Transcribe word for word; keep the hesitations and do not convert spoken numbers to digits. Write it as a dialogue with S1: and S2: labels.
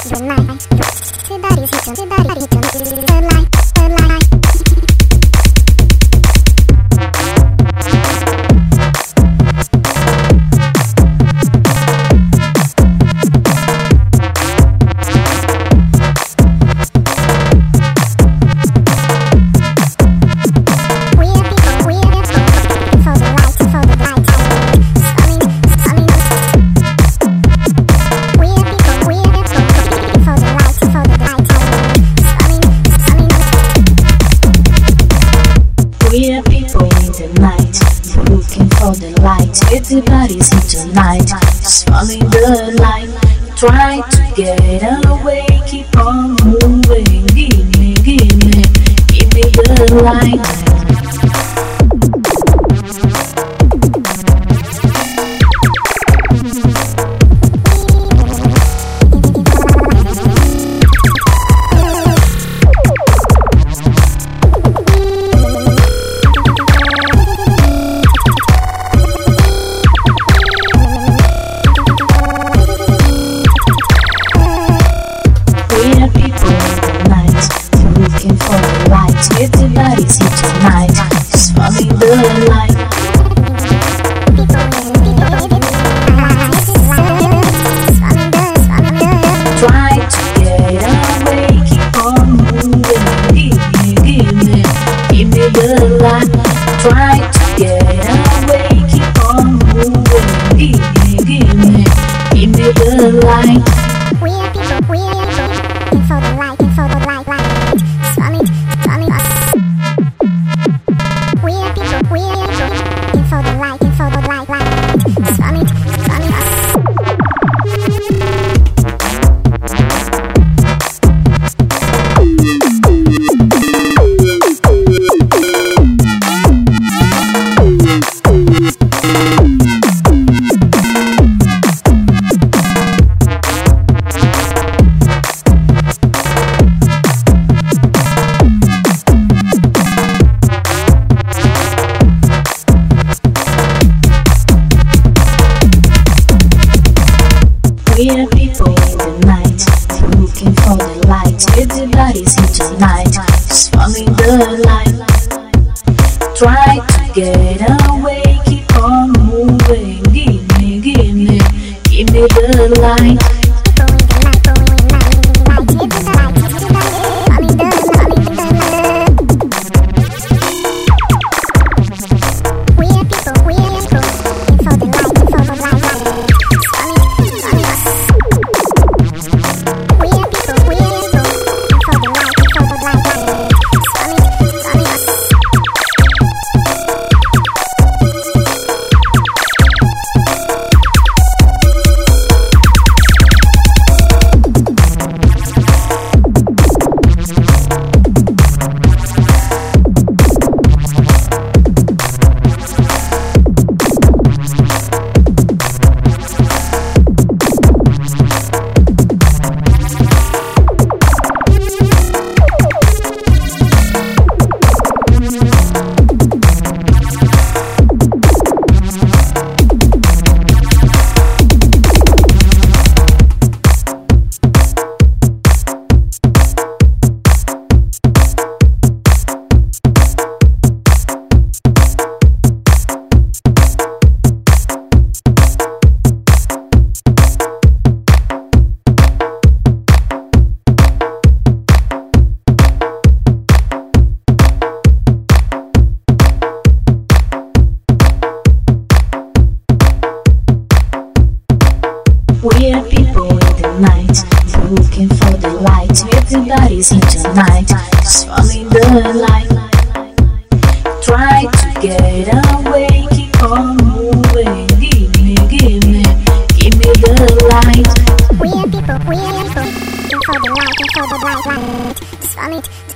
S1: Everybody's here tonight, just following the light. Try to get away, keep on moving. Give me, give me, give me the light. Everybody's here tonight, just following the light. Try to get away, keep on moving. Give me, give me, give me the light. Try to get away, keep on moving. Give me, give me, give me the light.
S2: We are people, we are people, in for the light, in for the light, light. Swami, swami us. We are people, we are people, in for the light, in for the light, light. Swami, swami us.
S1: We are people in the night, looking for the light. Everybody's here tonight, just following the light. Try to get away, keep on moving. Give me, give me, give me the light. We are people in the night, looking for the light. Everybody's here tonight, just following the light. Try to get away, keep on moving. Give me, give me, give me the light.
S2: We are people, we are people, looking for the light, looking for the light, light. Just follow it.